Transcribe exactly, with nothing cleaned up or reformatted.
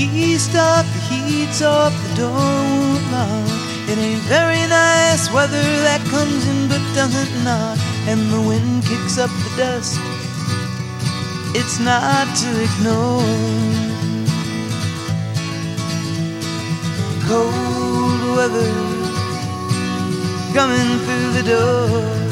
east up, the heat's up, the door won't lock. It ain't very nice weather that comes in but doesn't knock, and the wind kicks up the dust. It's not to ignore. Cold weather coming through the door.